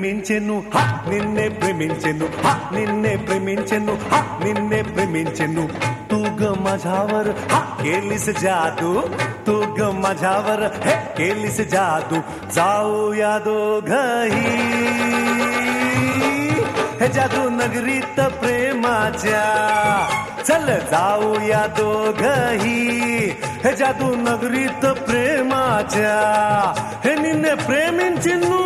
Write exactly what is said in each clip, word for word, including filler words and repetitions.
ప్రేమించెను హ నిన్నే ప్రేమించెను హ నిన్నే ప్రేమించెను హ నిన్నే ప్రేమించెను तू ग माझ्यावर हा केलीस जादू तू ग माझ्यावर हे केलीस जादू जाऊया दोघही हे जादू नगरीत प्रेमाच्या चल जाऊया दोघही हे जादू नगरीत प्रेमाच्या हे निन्ने प्रेमिंचिनू.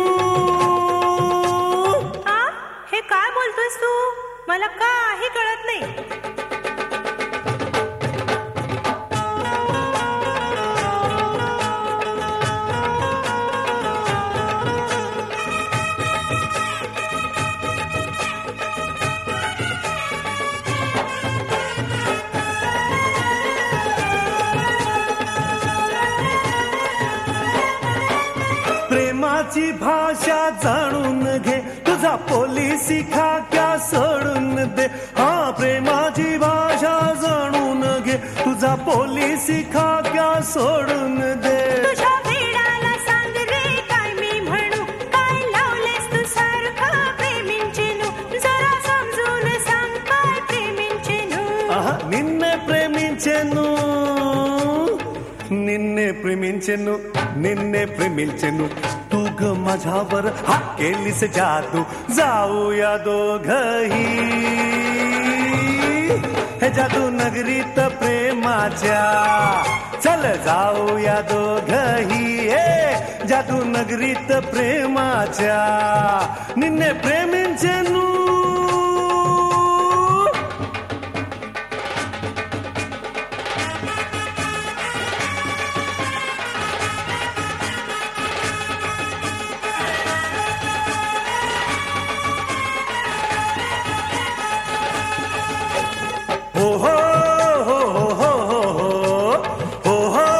आ हे काय बोलतोस तू? मला काही कळत नाही. प्रेमाची भाषा जाणून घे तुझा पोलिसी खाक्या सोडून दे. हा प्रेमाची भाषा जाणून घे तुझा पोलिसी खाक्या सोडून दे. तुझ्या वेडाला सांग रे काय मी म्हणू काय लावलेस तू सारखं प्रेमिंचेनू जरा समजून सांग काय प्रेमिंचेनू. आहा निन्ने प्रेमिंचेनू निन्ने प्रेमिंचेनू निन्ने प्रेमिंचेनू तू ग माझ्यावर हा केलीस जादू जाऊया दोघही हे जादू नगरीत प्रेमाच्या चल जाऊया दोघही हे जादू नगरीत प्रेमाच्या निन्ने प्रेमिंचेनू. हो हो हो हो हो हो हो हो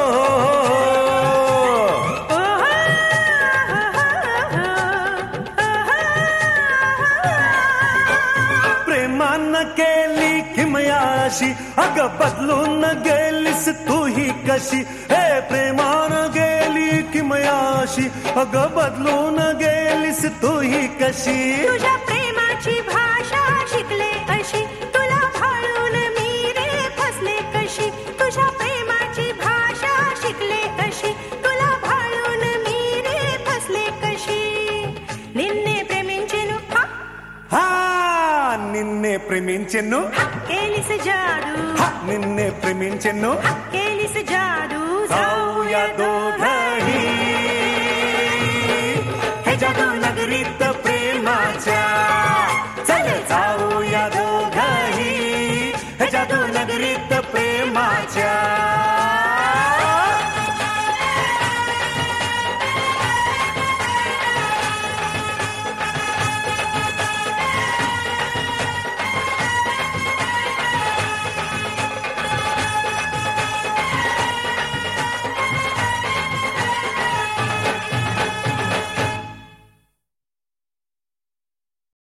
प्रेमानं केली किमयाशी अगं बदलून गेलीस तू ही कशी. हे प्रेमानं गेली किमयाशी अगं बदलून गेलीस तू ही कशी. तुझ्या प्रेमाची भाषा शिकले अशी तुला भाळून मी रे फसले कशी. तुझ्या प्रेमाची भाषा शिकले अशी तुला भाळून मी रे फसले कशी. निन्ने प्रेमिंचेनू हा हा निन्ने प्रेमिंचेनू केलीस जादू हा निन्ने प्रेमिंचेनू केलीस जादू जाऊया दोघही